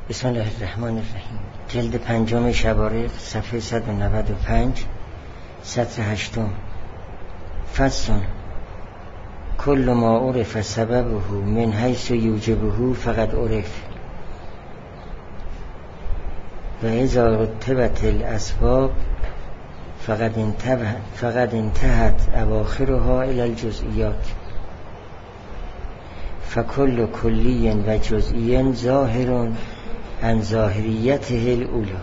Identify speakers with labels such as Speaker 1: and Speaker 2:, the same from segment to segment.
Speaker 1: بسم الله الرحمن الرحیم. جلد 5 شبارق صفحه 195 سطر 8. فصل: کل ما عرف سببه من حیث یوجبه فقد عرف و اذا رتبت الاسباب فقد انتهت اواخرها الى الجزئیات فکل کلی و جزئی ظاهر عن ظاهریته الاولی.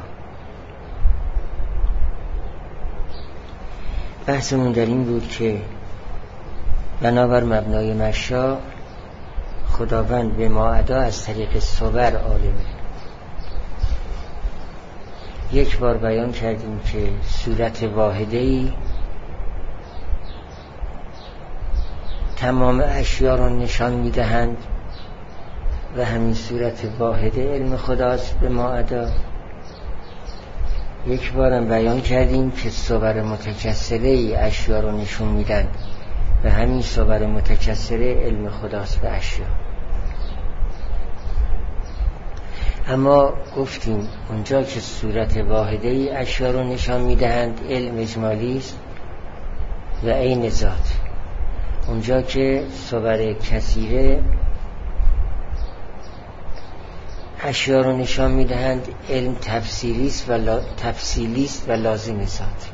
Speaker 1: بحثمون در این بود که بنابر مبنای مشا خداوند به ماعدا از طریق صور عالمه. یک بار بیان کردیم که صورت واحده‌ای تمام اشیا را نشان میدهند و همین صورت واحده علم خداست به ماعدا. یک بارم بیان کردیم که صور متکثره اشیا را نشون میدن و همین صور متکثره علم خداست به اشیا. اما گفتیم اونجا که صورت واحده اشیا را نشان میدهند علم اجمالی است و عین ذات. اونجا که صور کثیره اشیا رو نشان میدهند علم تفصیلی است و لازم ذات.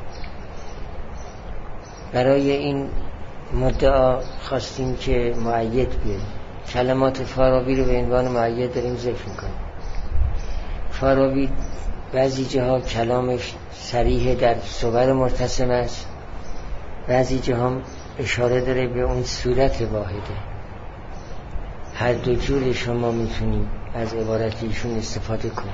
Speaker 1: برای این مدعا خواستیم که مؤید بیاریم. کلمات فارابی رو به عنوان مؤید داریم ذکر میکنیم. فارابی بعضی جاها کلامش صریح در صور مرتسم است، بعضی جاها اشاره داره به اون صورت واحده. هر دو جور شما میتونید از عبارت ایشون استفاده کنید.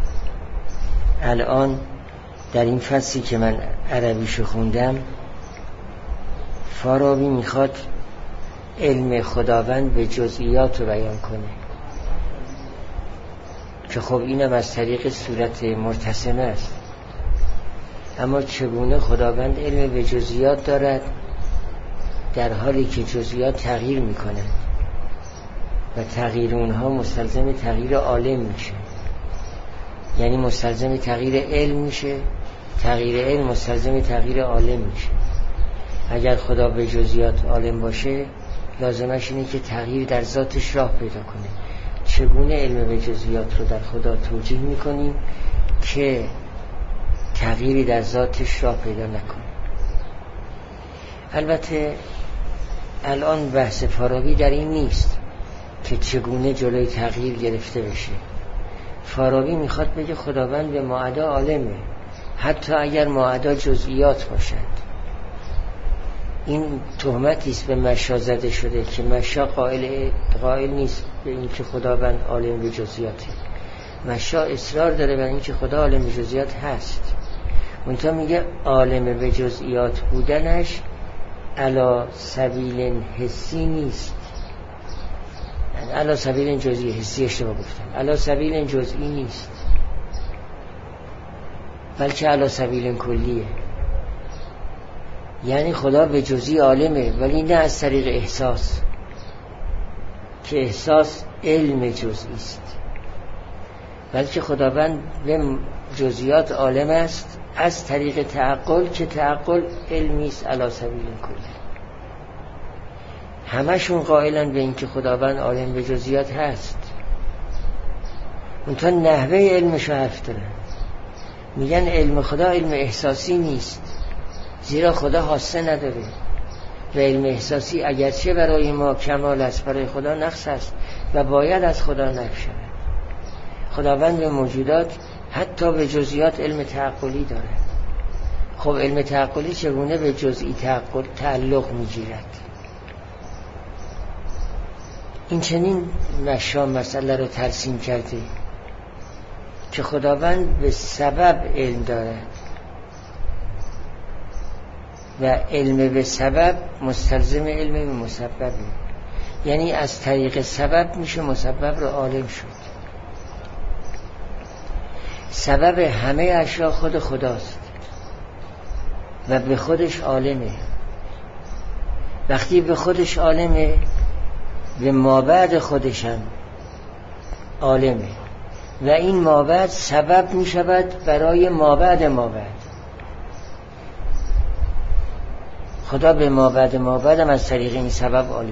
Speaker 1: الان در این فصلی که من عربیشو خوندم، فارابی میخواد علم خداوند به جزئیات رو بیان کنه که خب اینم از طریق صورت مرتسمه است. اما چگونه خداوند علم به جزئیات دارد در حالی که جزئیات تغییر میکنند و تغییر اونها مستلزم تغییر عالم میشه، یعنی مستلزم تغییر علم میشه، تغییر علم مستلزم تغییر عالم میشه. اگر خدا به جزئیات عالم باشه لازمش اینه که تغییر در ذاتش راه پیدا کنه. چگونه علم به جزئیات رو در خدا توجیه میکنیم که تغییری در ذاتش راه پیدا نکنه؟ البته الان بحث فارابی در این نیست که چگونه جلوی تغییر گرفته بشه. فارابی میخواد بگه خداوند به ماعدا عالمه، حتی اگر ماعدا جزئیات باشند. این تهمتی است به مشا زده شده که مشا قائل نیست به این که خداوند عالم به جزئیاته. مشا اصرار داره بر این که خدا عالم به جزئیات هست. اونتا میگه عالم به جزئیات بودنش علا سبیل حسی نیست، علا سبیل جزئی، حسی اشتباه گفتم، علا سبیل جزئی نیست بلکه علا سبیل کلیه. یعنی خدا به جزئی عالمه ولی نه از طریق احساس، که احساس علم جزئی است، بلکه خداوند به جزئیات عالم است از طریق تعقل، که تعقل علمی است علا سبیل کلیه. همشون قائلن به این که خداوند عالم به جزئیات هست، اونتا نحوه علمشو حرف دارن. میگن علم خدا علم احساسی نیست، زیرا خدا حاسه نداره و علم احساسی اگرچه برای ما کمال است، برای خدا نقص است و باید از خدا نفی شود. خداوند به موجودات حتی به جزئیات علم تعقلی داره. خب علم تعقلی چگونه به جزئی تعلق میگیرد؟ این چنین مشا مسئله رو ترسیم کرده که خداوند به سبب علم دارد و علم به سبب مستلزم علم به مسببه، یعنی از طریق سبب میشه مسبب رو عالم شد. سبب همه اشیا خود خداست و به خودش عالمه. وقتی به خودش عالمه به مابعد خودشم عالمه. و این مابعد سبب می شود برای مابعد مابعد. خدا به مابعد مابعد هم از طریق این سبب عالمه.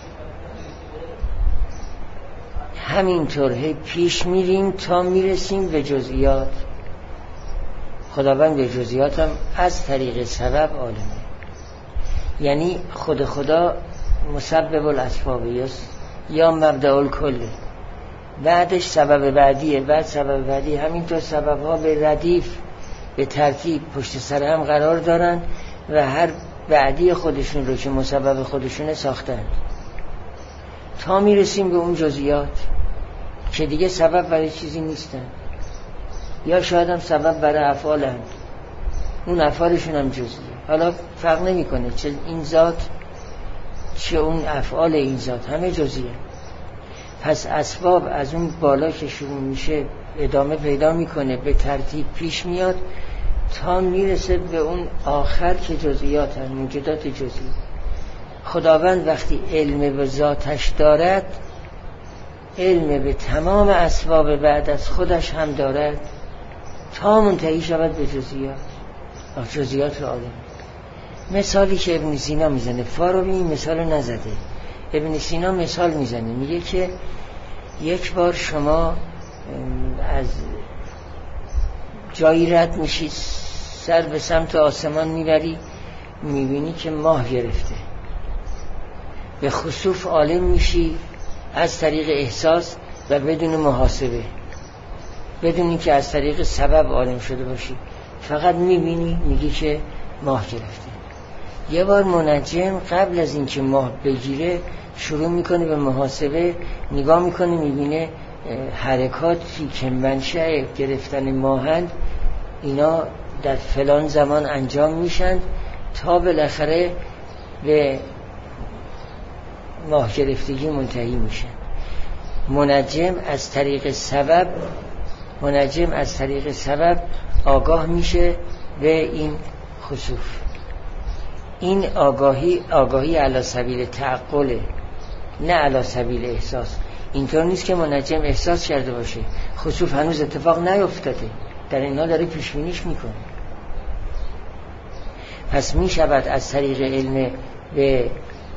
Speaker 1: همینطور پیش میریم تا میرسیم به جزئیات. خداوند به جزئیات هم از طریق سبب عالمه. یعنی خدا مسبب الاسباب یا مبدأ الکل، بعدش سبب بعدیه، بعد سبب بعدی. همینطور سبب ها به ردیف به ترتیب پشت سر هم قرار دارن و هر بعدی خودشون رو که مسبب خودشونه ساختن تا میرسیم به اون جزئیات که دیگه سبب برای چیزی نیستن، یا شاید هم سبب برای افعالند، اون افعالشون هم جزئیه. حالا فرق نمیکنه چه این ذات چه اون افعال این ذات، همه جزئیه. پس اسباب از اون بالا که شروع میشه ادامه پیدا میکنه، به ترتیب پیش میاد تا میرسه به اون آخر که جزئیات هست، موجودات جزئی. خداوند وقتی علم به ذاتش دارد، علم به تمام اسباب بعد از خودش هم دارد تا منتهی شود به جزئیات، جزئیات عالم. مثالی که ابن سینا میزنه، فارابی این مثال نزده، ابن سینا مثال میزنه، میگه که یک بار شما از جایی رد میشی، سر به سمت آسمان میبری، میبینی که ماه گرفته، به خسوف عالم میشی از طریق احساس و بدون محاسبه، بدون که از طریق سبب عالم شده باشی، فقط میبینی، میگی که ماه گرفته. یه بار منجم قبل از اینکه ماه بگیره شروع میکنه به محاسبه، نگاه میکنه، میبینه حرکاتی که منشأ گرفتن ماهند اینا در فلان زمان انجام میشن تا بالاخره به ماه گرفتگی منتهی میشن. منجم از طریق سبب آگاه میشه به این خسوف. این آگاهی علی سبیل تعقله، نه علی سبیل احساس. اینطور نیست که منجم احساس کرده باشه خسوف هنوز اتفاق نیفتاده، در اینا داره پیشبینیش میکنه. پس میشود از طریق علم به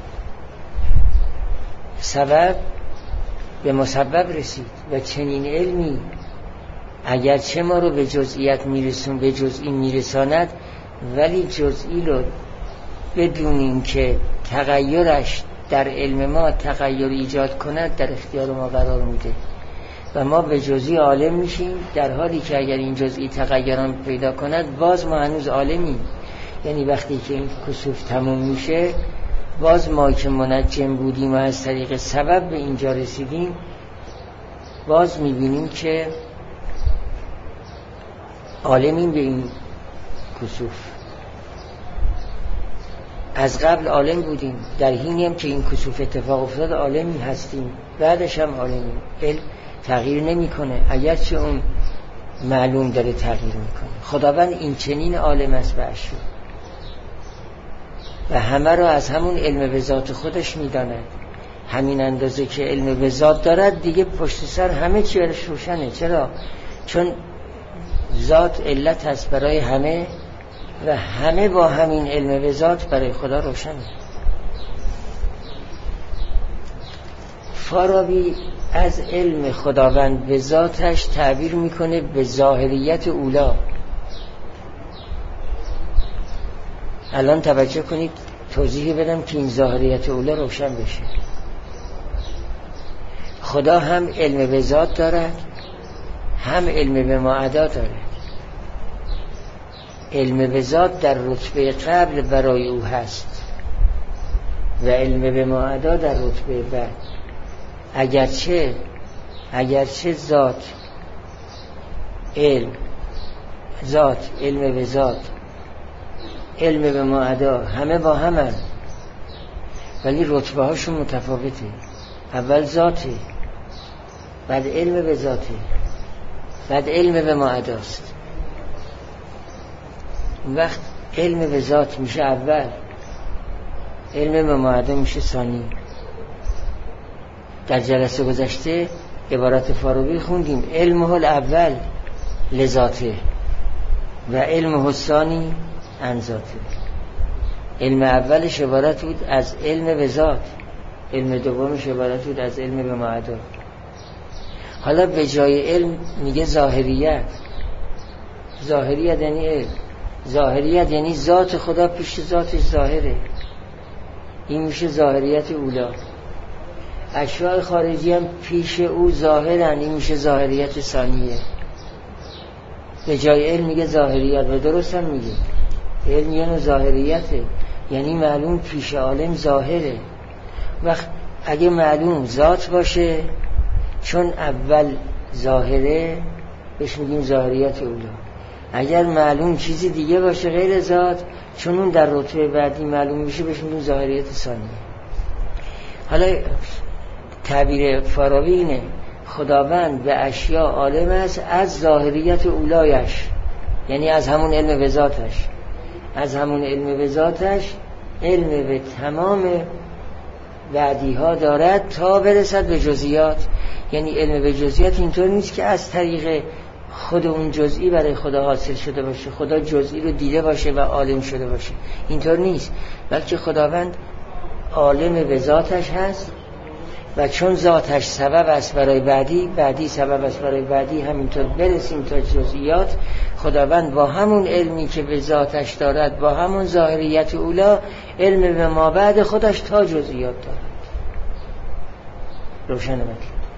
Speaker 1: سبب به مسبب رسید و چنین علمی اگرچه ما رو به جزئیات به جزئی میرساند، ولی جزئی رو بدون این که تغییرش در علم ما تغییر ایجاد کند در اختیار ما قرار میده و ما به جزئی عالم میشیم، در حالی که اگر این جزئی تغییران پیدا کند باز ما هنوز عالمیم. یعنی وقتی که این کسوف تموم میشه، باز ما که منجم بودیم و از طریق سبب به اینجا رسیدیم، باز میبینیم که عالمیم به این کسوف. از قبل عالم بودیم، در حینی هم که این کسوف اتفاق افتاد عالمی هستیم، بعدش هم عالمیم. علم تغییر نمیکنه، اگرچه اون معلوم داره تغییر میکنه. خداوند این چنین عالم است به اشیاء و همه رو از همون علم به ذات خودش میداند. همین اندازه که علم به ذات دارد دیگه پشت سر همه چی برش روشنه. چرا؟ چون ذات علت هست برای همه و همه با همین علم به ذات برای خدا روشنه. فارابی از علم خداوند به ذاتش تعبیر میکنه به ظاهریت اولا. الان توجه کنید توضیح بدم که این ظاهریت اولا روشن بشه. خدا هم علم به ذات دارد، هم علم به معدا دارد. علم به ذات در رتبه قبل برای او هست و علم به معدا در رتبه بعد. اگرچه ذات علم به ذات، علم به معدا همه با همن، ولی رتبه هاشون متفاوته. اول ذاته، بعد علم به ذاته، بعد علم به معداست. وقت علم به ذات میشه اول، علم به معدا میشه ثانی. در جلسه گذشته عبارت فارابی خوندیم علمه الاول لذاته و علمه الثانی عن ذاته. علم اولش عبارت بود از علم به ذات، علم دومش عبارت بود از علم به معدا. حالا به جای علم میگه ظاهریت. ظاهریت یعنی علم، ظاهریت یعنی ذات خدا پیش ذاتش ظاهره، این میشه ظاهریت اولا. اشیاء خارجی هم پیش او ظاهرن، این میشه ظاهریت ثانیه. به جای علم میگه ظاهریت و درست هم میگه. علم یعنی ظاهریته، یعنی معلوم پیش عالم ظاهره. وقت اگه معلوم ذات باشه چون اول ظاهره بهش میگیم ظاهریت اولا. اگر معلوم چیزی دیگه باشه غیر ذات چون اون در رتبه بعدی معلوم میشه بهش میگیم ظاهریت ثانیه. حالا تعبیر فارابی اینه خداوند به اشیاء عالم است از ظاهریت اولایش، یعنی از همون علم به ذاتش، از همون علم به ذاتش علم به تمام بعدی ها دارد تا برسد به جزئیات. یعنی علم به جزئیات اینطور نیست که از طریق خود اون جزئی برای خدا حاصل شده باشه، خدا جزئی رو دیده باشه و عالم شده باشه، اینطور نیست، بلکه خداوند عالم به ذاتش هست و چون ذاتش سبب است برای بعدی، بعدی سبب است برای بعدی، همینطور برسیم تا جزئیات. خداوند با همون علمی که به ذاتش دارد، با همون ظاهریت اولا، علم به ما بعد خودش تا جزئیات دارد. روشن مطلب.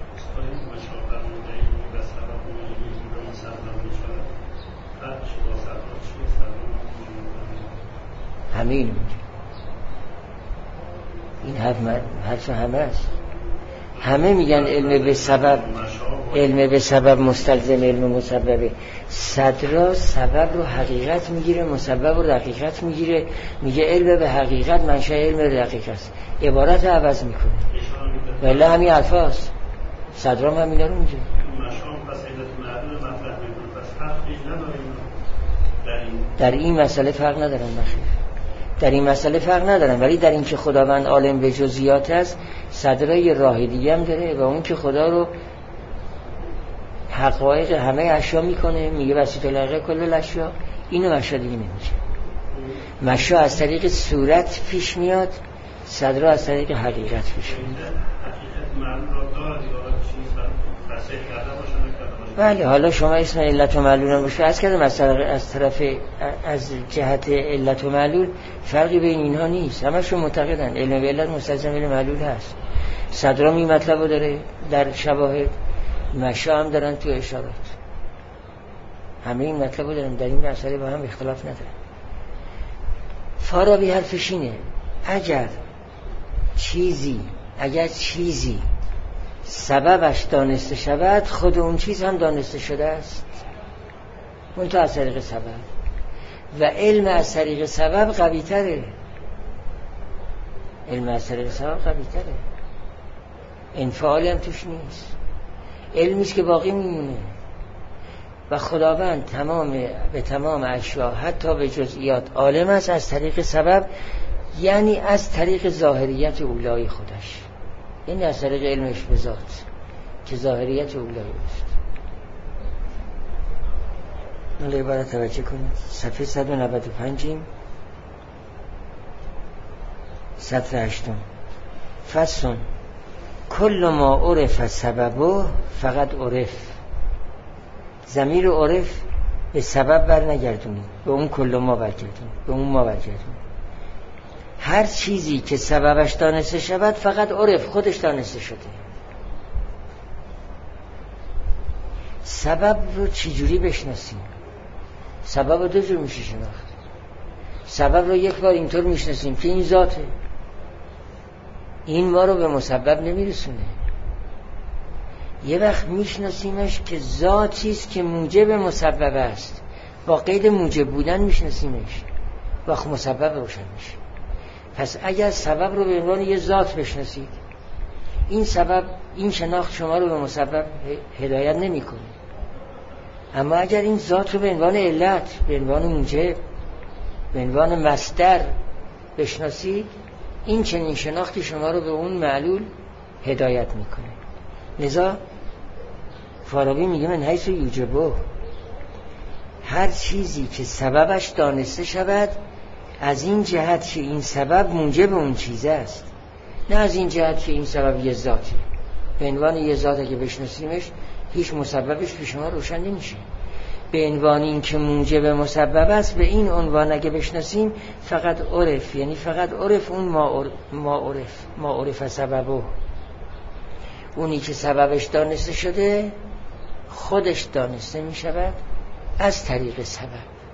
Speaker 1: همین این حرف همه است. همه میگن علم به سبب مستلزم علم مسببه. صدرا سبب رو حقیقت میگیره، مسبب رو حقیقت میگیره، میگه علم به حقیقت منشأ علم دقیق است، عبارت رو عوض میکنه. ولی همین الفاظ صدرا هم همینا رو میگه. در این مسئله فرق ندارن مخیر، در این مسئله فرق ندارن، ولی در این که خداوند عالم به جزئیات است صدرای راه دیگه هم داره و اون که خدا رو حقایق همه اشیا میکنه، میگه وسیط الحقیقه کل الاشیا. اینو مشا دیگه نمیشه. مشا از طریق صورت پیش میاد، صدرا از طریق حقیقت پیش میاد. بله، حالا شما اسم علت و معلول هم باشه از کردم از طرف از جهت علت و معلول فرقی بین اینها نیست، همشون معتقدن علم به علت مستلزم علم معلول هست. صدرا این مطلب رو داره در شواهد، مشا هم دارن تو اشارات، همه این مطلب رو دارن، در این مسئله با هم اختلاف ندارن. فارابی حرفش اینه اگر چیزی سببش دانسته شود خود اون چیز هم دانسته شده است، منتها از طریق سبب، و علم از طریق سبب قوی تره. علم از طریق سبب قوی تره، انفعالی هم توش نیست، علمیست که باقی میمونه. و خداوند به تمام اشیا حتی به جزئیات عالم است از طریق سبب، یعنی از طریق ظاهریت اولای خودش، یعنی از طریق علمش به ذات که ظاهریت اولای است. ناله عبارت توجه کنید. صفحه 195 سطر 8. فصل کل ما عرف سببه فقط عرف. ضمیر عرف به سبب بر نگردونید، به اون کل ما برگردونید، به اون ما برگردونید. هر چیزی که سببش دانسته شود فقط عرف، خودش دانسته شده. سبب رو چجوری بشناسیم؟ سبب رو دو جور میشه شناخت. سبب رو یک بار اینطور میشناسیم که این ذاته، این ما رو به مسبب نمیرسونه. یه وقت میشناسیمش که ذاتیست که موجب مسبب است، با قید موجب بودن میشناسیمش، وقت مسبب روشن میشه. پس اگر سبب رو به عنوان یه ذات بشناسید، این شناخت شما رو به مسبب هدایت نمیکنه. اما اگر این ذات رو به عنوان علت، به عنوان موجب، به عنوان مصدر بشناسید، این چنین شناختی شما رو به اون معلول هدایت میکنه. لذا فارابی میگه من حیث یوجبه، هر چیزی که سببش دانسته شود از این جهت که این سبب موجب اون چیز است، نه از این جهت که این سبب یه ذاته. به عنوان یه ذات اگه بشناسیمش هیچ مسببش به شما روشن نمیشه. به عنوان این که موجب مسبب است، به این عنوان اگه بشناسیم فقط عرف، یعنی فقط عرف اون ما عرف سببه، اونی که سببش دانسته شده خودش دانسته می شود از طریق سبب.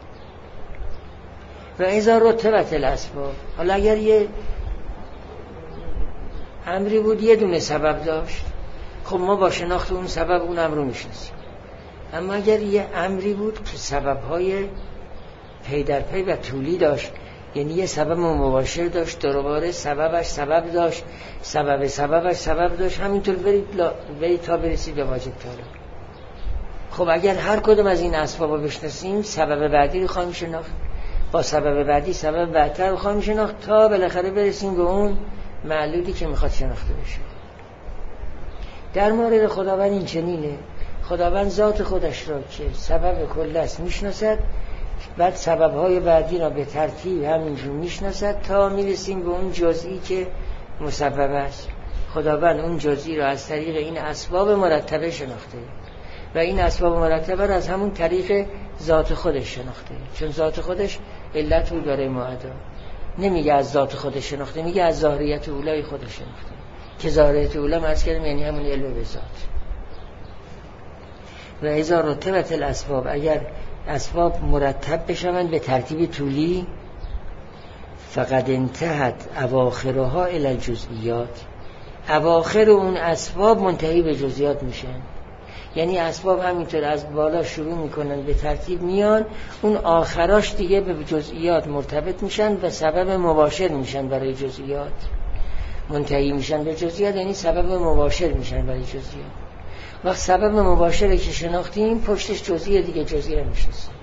Speaker 1: و اذا رتبت الاسباب، حالا اگر یه امری بود یه دونه سبب داشت، خب ما با شناخت اون سبب اون امر رو میشناسیم. اما اگر یه امری بود که سببهای پی در پی و طولی داشت، یعنی یه سبب مباشر داشت، دوباره سببش سبب داشت، سببش سبب داشت، همینطور برید تا برسید به واجب طالب. خب اگر هر کدوم از این اسباب رو بشناسیم، سبب بعدی رو خواهیم شناخت، با سبب بعدی سبب بعدتر رو خواهیم شناخت، تا بالاخره برسیم به اون معلولی که میخواد شناخته بشه. در مورد خداوند این چنینه. خداوند ذات خودش را که سبب کل است میشناسد، بعد سببهای بعدی را به ترتیب همینجور میشناسد تا میرسیم به اون جزئی که مسبب است. خداوند اون جزئی را از طریق این اسباب مرتبه شناخته و این اسباب مرتبه را از همون طریق ذات خودش شناخته، چون ذات خودش علت رو داره معدا. نمیگه از ذات خودش شناخته، میگه از ظاهریت اولای خودش شناخته، که ظاهریت اولا مرز کردم یعنی همون علم به ذات. و اذا رتبت الاسباب، اگر اسباب مرتب بشوند به ترتیب طولی، فقد انتهت اواخرها الی الجزئیات، اواخر اون اسباب منتهی به جزئیات میشن. یعنی اسباب همینطور از بالا شروع میکنن به ترتیب میان، اون آخراش دیگه به جزئیات مرتبط میشن و سبب مباشر میشن برای جزئیات. منتهی میشن به جزئیات یعنی سبب مباشر میشن برای جزئیات. وقت سبب مباشره که شناختیم، پشتش جزئی دیگه جزئی رو میشناسیم.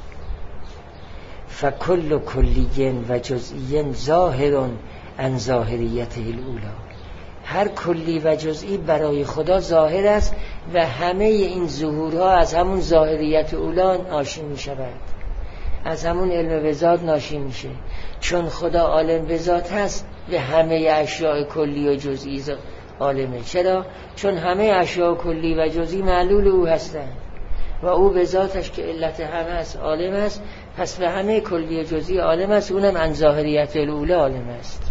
Speaker 1: فکل کلی و جزئی ظاهر عن ظاهریته الاولی، هر کلی و جزئی برای خدا ظاهر است و همه این ظهورها از همون ظاهریت اولی ناشی می شود، از همون علم به ذات ناشی میشه. چون خدا عالم به ذات هست به همه اشیاء کلی و جزئی عالمه. چرا؟ چون همه اشیاء کلی و جزئی معلول او هستند و او به ذاتش که علت همه است عالم است، پس به همه کلی و جزئی عالم است، اونم عن ظاهریت الاولی عالم است.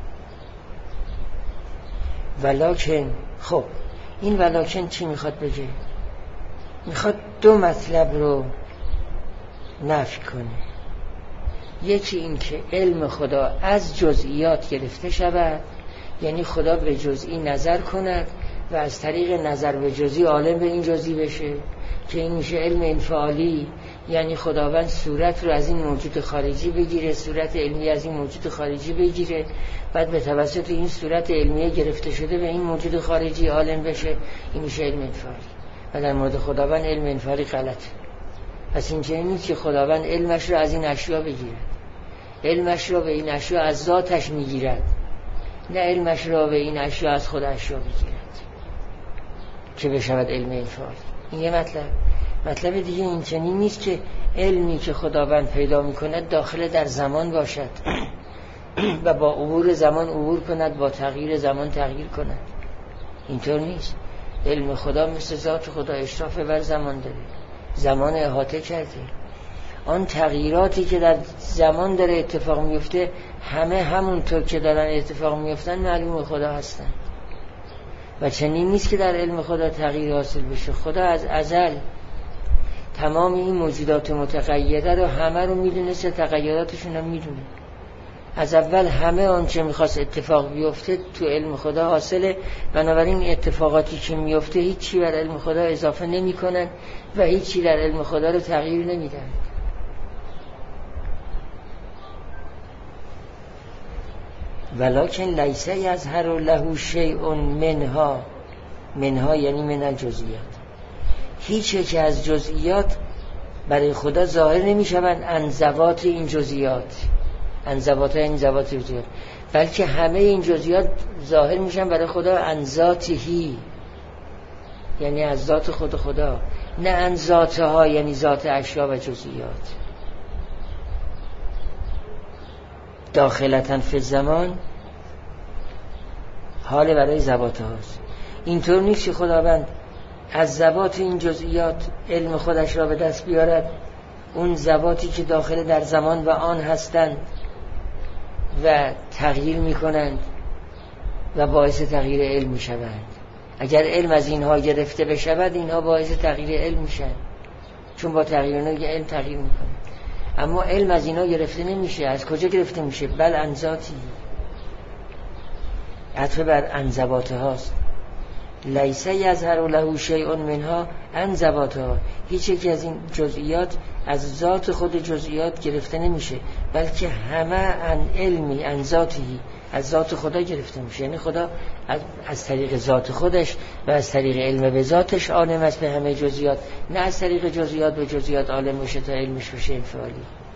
Speaker 1: ولکن، خب این ولکن چی میخواد بگه؟ میخواد دو مطلب رو نفی کنه. یکی این که علم خدا از جزئیات گرفته شود، یعنی خدا به جزئی نظر کند و از طریق نظر به جزئی عالم به این جزئی بشه، که این میشه علم انفعالی. یعنی خداوند صورت رو از این موجود خارجی بگیره، صورت علمی از این موجود خارجی بگیره، بعد به توسط این صورت علمیه گرفته شده به این موجود خارجی عالم بشه، این میشه علم انفعالی. و در مورد خداوند علم انفعالی غلطه. پس این چه نیست که خداوند علمش رو از این اشیا بگیرد، علمش رو به این اشیا از ذاتش میگیرد، نه علمش رو به این اشیا از خود اشیا بگیرد که بشود علم انفعالی. این یه مطلب دیگه این چنین نیست که علمی که خداوند پیدا میکند داخل در زمان باشد و با عبور زمان عبور کند، با تغییر زمان تغییر کند. اینطور نیست. علم خدا مثل ذات خدا اشراف بر زمان داره، زمان احاطه کرده. آن تغییراتی که در زمان داره اتفاق میفته همه همونطور که دارن اتفاق میفتن معلوم خدا هستن و چنین نیست که در علم خدا تغییر حاصل بشه. خدا از ازل تمام این موجودات متغیره رو همه رو میدونسته، تغییراتشون هم میدونه. از اول همه آنچه میخواست اتفاق بیفته تو علم خدا حاصله، بنابراین اتفاقاتی که میفته هیچی بر علم خدا اضافه نمی کنن و هیچی در علم خدا رو تغییر نمیدن. ولکن لیس یظهر له شیء منها یعنی من الجزئیات، هیچی که از جزئیات برای خدا ظاهر نمیشوند عن ذوات این جزئیات، عن ذوات این ذوات جزئیات، بلکه همه این جزئیات ظاهر میشن برای خدا عن ذاته، یعنی از ذات خود خدا، نه ان ذاتها یعنی ذات اشیا و جزئیات. داخلتن فی زمان حال برای ذوات هاست. اینطور نیست که خداوند از ذوات این جزئیات علم خودش را به دست بیارد، اون ذواتی که داخل در زمان و آن هستند و تغییر میکنند و باعث تغییر علم میشوند. اگر علم از اینها گرفته بشود اینها باعث تغییر علم میشن، چون با تغییر اینها علم تغییر میکنه. اما علم از اینها گرفته نمیشه. از کجا گرفته میشه؟ بل عن ذاتی، عطف بر عن ذوات هاست. لیس یظهر له شیء منها عن ذواتها، هیچ یکی از این جزئیات از ذات خود جزئیات گرفته نمیشه، بلکه همه عن علمی عن ذاتی، از ذات خدا گرفته میشه. یعنی خدا از طریق ذات خودش و از طریق علم به ذاتش عالم است به همه جزئیات، نه از طریق جزئیات به جزئیات عالم بشه تا علمش بشه انفعالی.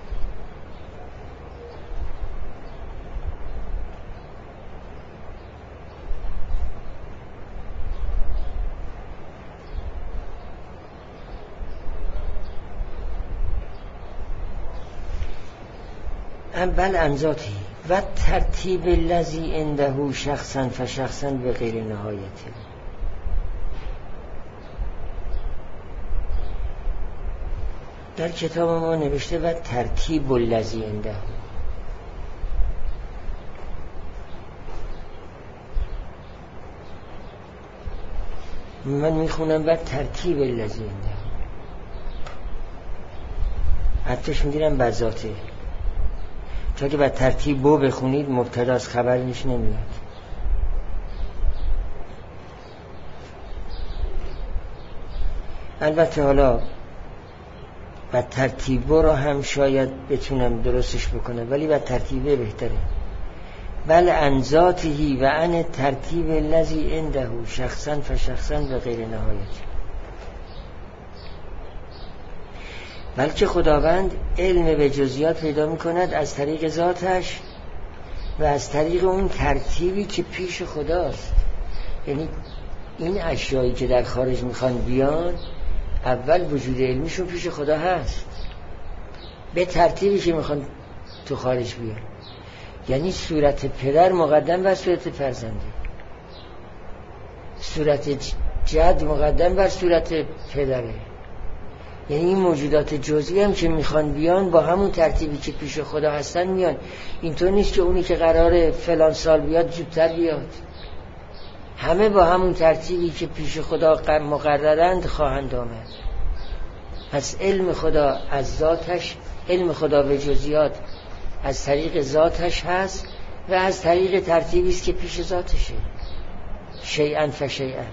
Speaker 1: بل عن ذاتی و ترتیب الذی عنده شخصا فشخصا به غیر نهایت. در کتاب ما نوشته و ترتیب الذی عنده، من میخونم و ترتیب الذی عنده، حتیش میگیرم به ذاته، چون که با ترتیب بو بخونید مبتدا از خبر نیش نمیاد. البته حالا با ترتیب بو را هم شاید بتونم درستش بکنم، ولی با ترتیبه بهتره. بل عن ذاته و عن ترتیب الذی عنده شخصا فشخصا به غیر نهایت. بلکه خداوند علم به جزئیات پیدا می‌کند از طریق ذاتش و از طریق اون ترتیبی که پیش خداست. یعنی این اشیایی که در خارج میخوان بیان، اول وجود علمیشون پیش خدا هست به ترتیبی که میخوان تو خارج بیان. یعنی صورت پدر مقدم بر صورت فرزنده، صورت جد مقدم بر صورت پدره. یعنی این موجودات جزئی هم که میخوان بیان با همون ترتیبی که پیش خدا هستن میان. اینطور نیست که اونی که قراره فلان سال بیاد زودتر بیاد، همه با همون ترتیبی که پیش خدا مقررند خواهند آمد. پس علم خدا از ذاتش، علم خدا به جزئیات از طریق ذاتش هست و از طریق ترتیبی است که پیش ذاتشه، شیئا فشیئا.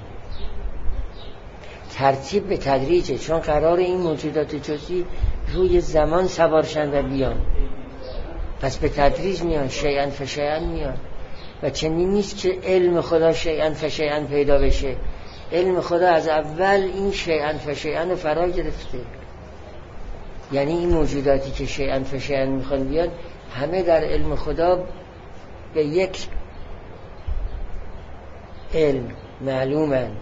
Speaker 1: ترتیب به تدریجه، چون قرار این موجودات جزئی روی زمان سوارشن و بیان، پس به تدریج میان، شیئا فشیئا میان. و چنین نیست که علم خدا شیئا فشیئا پیدا بشه. علم خدا از اول این شیئا فشیئا رو فرا گرفته. یعنی این موجوداتی که شیئا فشیئا میخوان بیان همه در علم خدا به یک علم معلومند،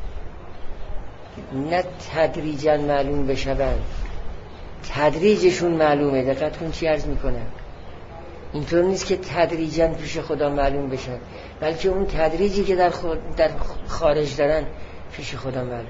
Speaker 1: نه تدریجا معلوم بشوند. تدریجشون معلومه. دقت کن چی عرض میکنم. اینطور نیست که تدریجا پیش خدا معلوم بشن، بلکه اون تدریجی که در خارج دارن پیش خدا معلوم.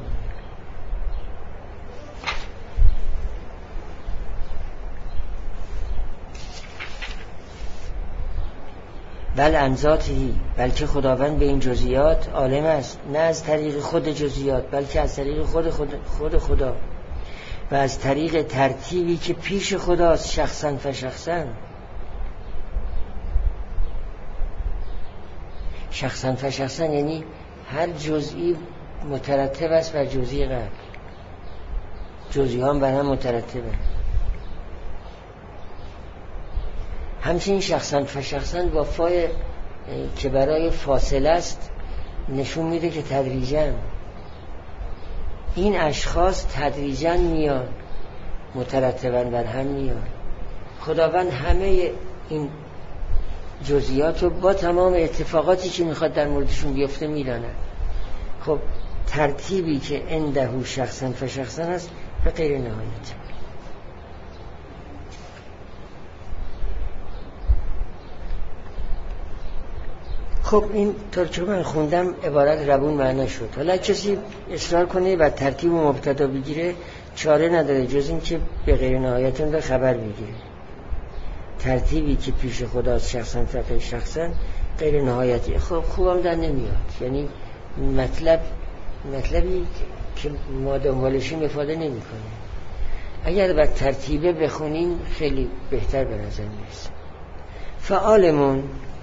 Speaker 1: بل عن ذاته، بلکه خداوند به این جزئیات عالم است، نه از طریق خود جزئیات بلکه از طریق خود خدا و از طریق ترتیبی که پیش خداست، شخصا فشخصا. شخصا فشخصا یعنی هر جزئی مترتب است بر جزئی قبل، جزئی هم بر هم مترتبه. همچنین شخصا فشخصا با فای که برای فاصله است نشون میده که تدریجاً این اشخاص تدریجاً میان، مترتباً بر هم میان. خداوند همه این جزئیات رو با تمام اتفاقاتی که میخواد در موردشون بیفته میداند. خب ترتیبی که عنده شخصا فشخصا است به غیر نهایت. خب این طور که من خوندم عبارت روون معنا شد. حالا کسی اصرار کنه و ترتیب و مبتدا بگیره چاره نداره جز این که به غیر نهایت اون خبر بگیره. ترتیبی که پیش خداست شخصا فقط شخصا غیر نهایتی. خب خوبم در نمیاد. یعنی مطلبی که ما دنبالشیم افاده نمی کنه. اگر با ترتیبه بخونیم خیلی بهتر به نظر میرسه. فعالمون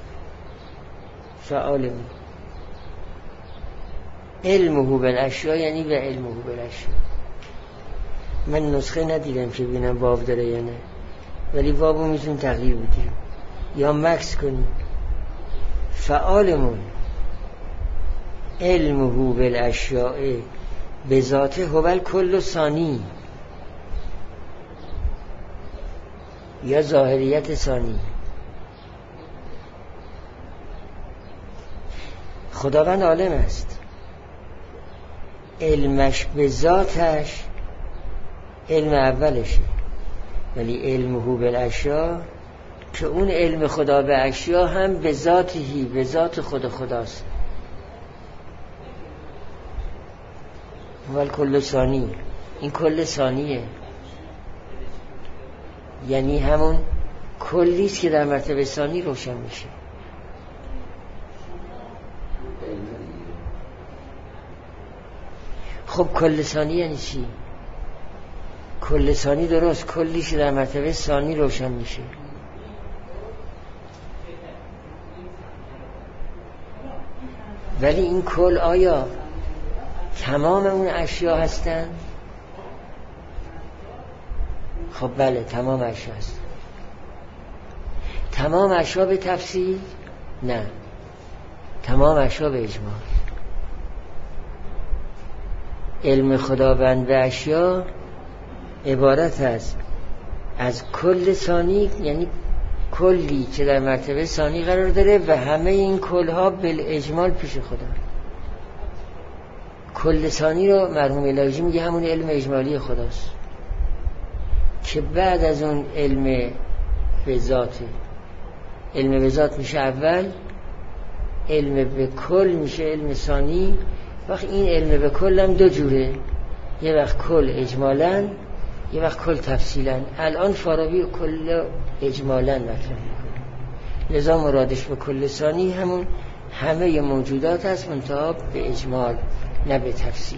Speaker 1: علمه بالاشیاء یعنی به علمه بالاشیاء. من نسخه ندیدم که ببینم واو داره یا نه، ولی واو میتونیم تغییر بدیم یا مکس کنیم. فعالمون علمه بالاشیاء به ذاته هو الکل ثانی یا ظاهریت ثانی. خداوند عالم است، علمش به ذاتش علم اولشه، ولی علمه بالاشیاء که اون علم خدا به اشیا هم به ذاتهی به ذات خداست. اول کل ثانی، این کل ثانیه یعنی همون کلیست که در مرتبه ثانی روشن میشه. خب کل ثانی یعنی چی؟ کل ثانی درست کلیش در مرتبه ثانی روشن میشه. ولی این کل آیا تمام اون اشیا هستن؟ خب بله تمام اشیا هستن. تمام اشیا به تفصیل؟ نه، تمام اشیا به اجمال. علم خداوند به اشیا عبارت است از کل ثانی، یعنی کلی که در مرتبه ثانی قرار داره و همه این کلها بالاجمال پیش خدا. کل ثانی رو مرحوم الهی میگه همون علم اجمالی خداست که بعد از اون علم به ذاته. علم به ذات میشه اول، علم به کل میشه علم ثانی. وقت این علم به کل هم دو جوره، یه وقت کل اجمالاً یه وقت کل تفصیلاً. الان فارابی کل اجمالاً مطرح میکنه، لذا مرادش به کل ثانی همون همه موجودات هست منتها به اجمال نه به تفصیل.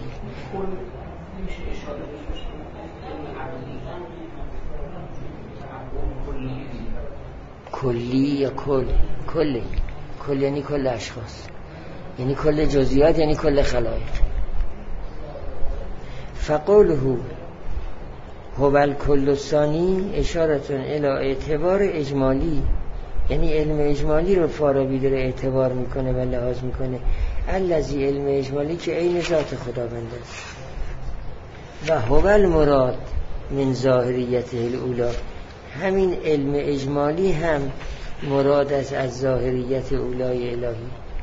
Speaker 1: کلی یا کل یعنی کل اشخاص، یعنی کل جزئیات، یعنی کل خلایق. فقوله هو الکل الثانی اشارتون الی اعتبار اجمالی، یعنی علم اجمالی رو فارابی داره اعتبار میکنه و لحاظ میکنه. الذی علم اجمالی که عین ذات خداوند است و هو المراد من ظاهریته الاولی. همین علم اجمالی هم مراد است از ظاهریت اولای الهی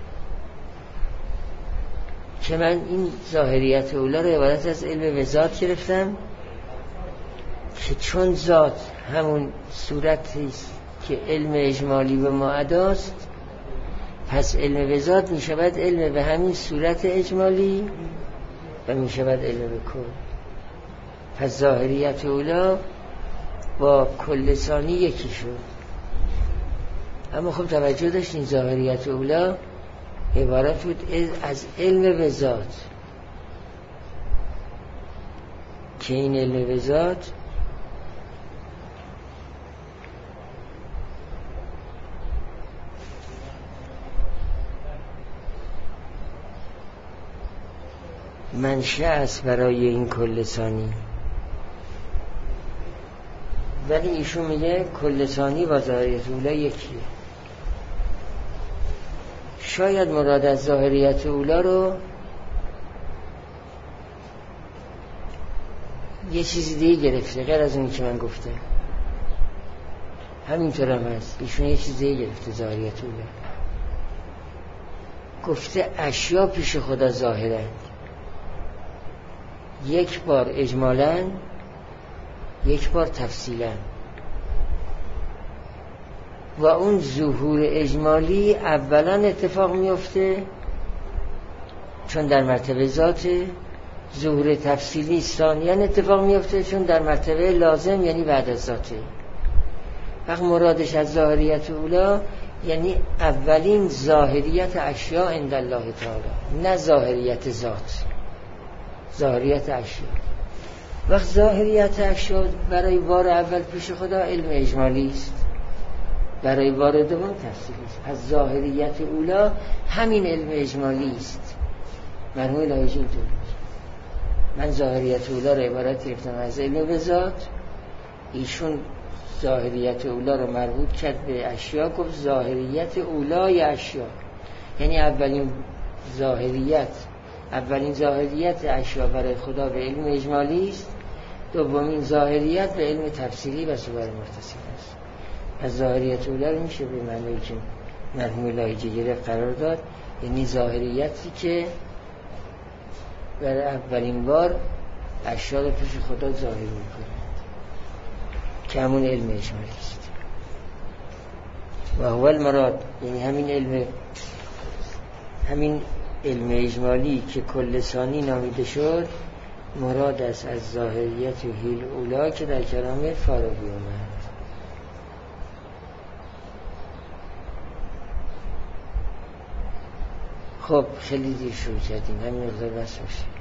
Speaker 1: که من این ظاهریت اولا رو عبارت از علم به ذات گرفتم که چون ذات همون صورتی است که علم اجمالی به ما اداست، پس علم به ذات می شود علم به همین صورت اجمالی و می شود علم به کل. پس ظاهریت اولا با کل ثانی یکی شد. اما خب توجه داشتین ظاهریت اولا عبارت بود از علم به ذات که این علم به ذات منشأ است برای این کل ثانی. ولی ایشون میگه کل ثانی و ظاهریت اولا یکیه. شاید مراد از ظاهریت اولا رو یه چیزی دیگه گرفته غیر از اونی که من گفته. همینطور هم هست، ایشون یه چیزی دیگه گرفته. ظاهریت اولا گفته اشیا پیش خدا ظاهرند، یک بار اجمالاً، یک بار تفصیلاً. و اون ظهور اجمالی اولا اتفاق میفته چون در مرتبه ذاته، ظهور تفصیلی ثانیاً اتفاق میفته چون در مرتبه لازم یعنی بعد از ذاته. وقت مرادش از ظاهریت اولا یعنی اولین ظاهریت اشیاء عند الله تعالی، نه ظاهریت ذات، ظاهریت اشیاء. وقت ظاهریت اشیاء برای بار اول پیش خدا علم اجمالی است، برای بار دوم تفصیلی است. پس ظاهریت اولا همین علم اجمالی است. مرحوم الهی اینطور من ظاهریت اولا را عبارت گرفتم از علم به ذات، ایشون ظاهریت اولا رو مربوط کرد به اشیاء، گفت ظاهریت اولای اشیاء، یعنی اولین ظاهریت اشیاء برای خدا به علم اجمالی است، دومین ظاهریت به علم تفصیلی و صور متصل است. از ظاهریت اولا رو میشه به معنی که مرحوم الهی گرفت قرار داد، یعنی ظاهریتی که برای اولین بار اشیاء رو پیش خدا ظاهر میکنه که همون علم اجمالی است. و اول مراد یعنی همین علم اجمالی که کل ثانی نامیده شد مراد است از ظاهریت و هیل اولا که در کلام فارابی اومد. خب خیلی دیر شروع کردیم، همین مقدار بس باشه.